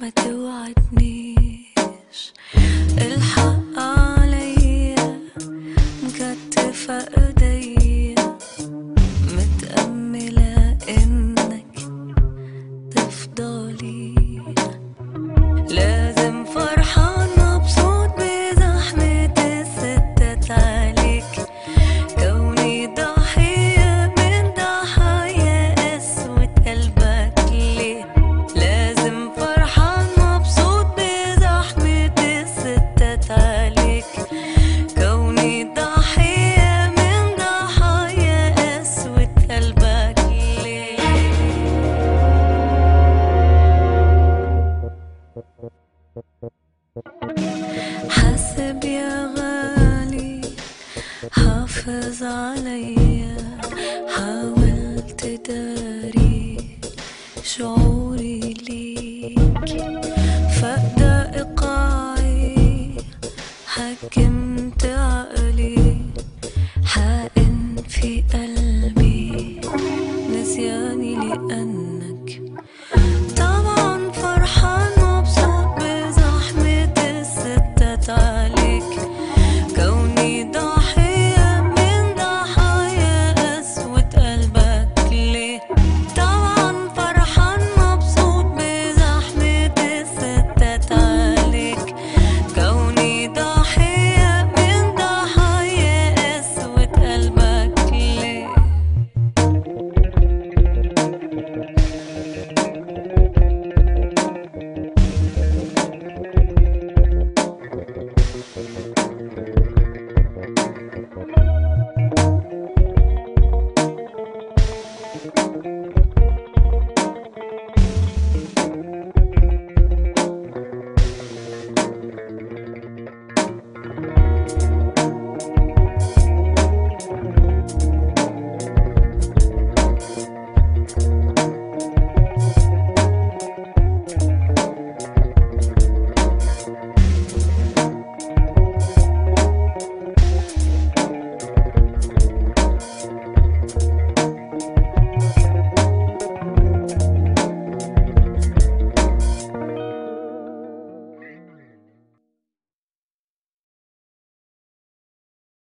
ما توعدنيش، الحق عليا مكتفة ايديا، متأملة انك تفضلي. لازم فرحان مبسوط بزحمة الستات عليك، كوني ضحية من ضحايا قسوة قلبك ليه. لازم فرحان مبسوط بزحمة الستات عليك، كوني ضحية من ضحايا قسوة قلبك ليه. حاسب يا غالي، حافظ عليا، حاول تداري شعوري ليك.